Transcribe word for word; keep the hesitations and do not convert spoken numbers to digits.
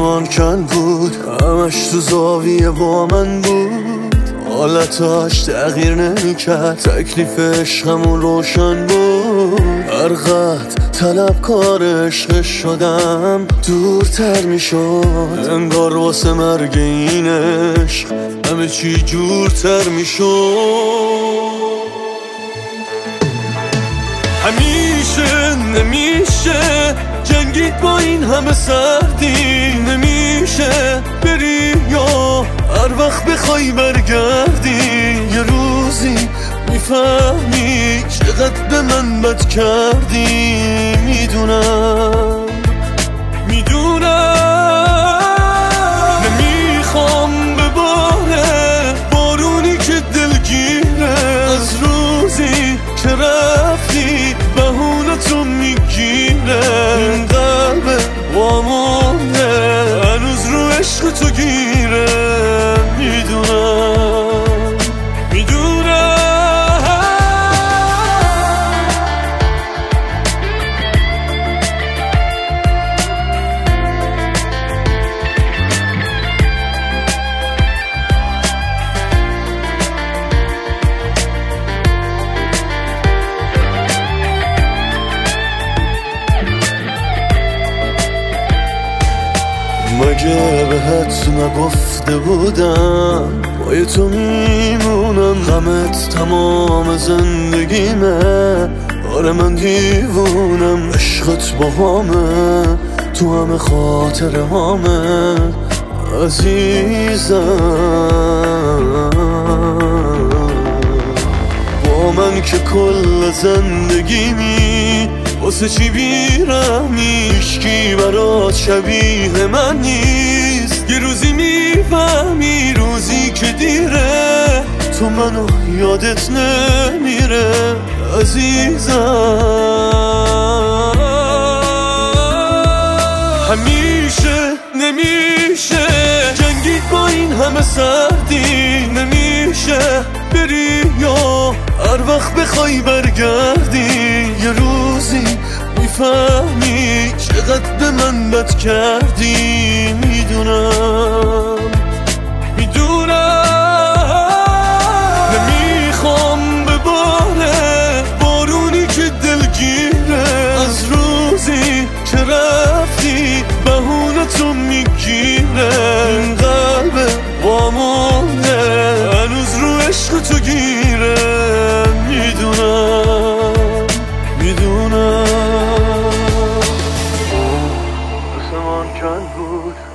آسمان کن بود، همش تو زاویه با من بود، حالتاش تغییر نمیکرد، تکلیف عشقمون روشن بود. هر قد طلبکار عشق شدم دورتر میشد، انگار واسه مرگ این عشق همه چی جورتر میشد. همیشه نمیشه جنگید با این همه سردی، نمیشه بری یا هر وقت بخوای برگردی. یه روزی میفهمی چقدر به من بد کردی. میدونم میدونم نمیخوام بباره بارونی که دلگیره، از روزی که رفتی بهونتو میگیره. این قلب وامونه هنوز رو عشق تو گیره. میدونم میدونم مگه بهت نگفته بودم پای تو میمونم، غمت تمام زندگیمه. آره من دیوونم، عشقت با همه تو همه خاطره همه عزیزم. با من که کل زندگیمی واسه چی بیرمی، هیچکی برات شبیه من نیست. یه روزی میفهمی روزی که دیره، تو منو یادت نمیره عزیزم. همیشه نمیشه جنگید با این همه سردی، نمیشه بری یا هر وقت بخوای برگردی. یه روزی میفهمی چقدر به من بد کردی. میدونم میدونم نمیخوام بباره بارونی که دلگیره، از روزی که رفتی بهونتو میگیره. این قلب وامونه هنوز رو عشق تو گیره. میدونم میدونم آسمان کن بود،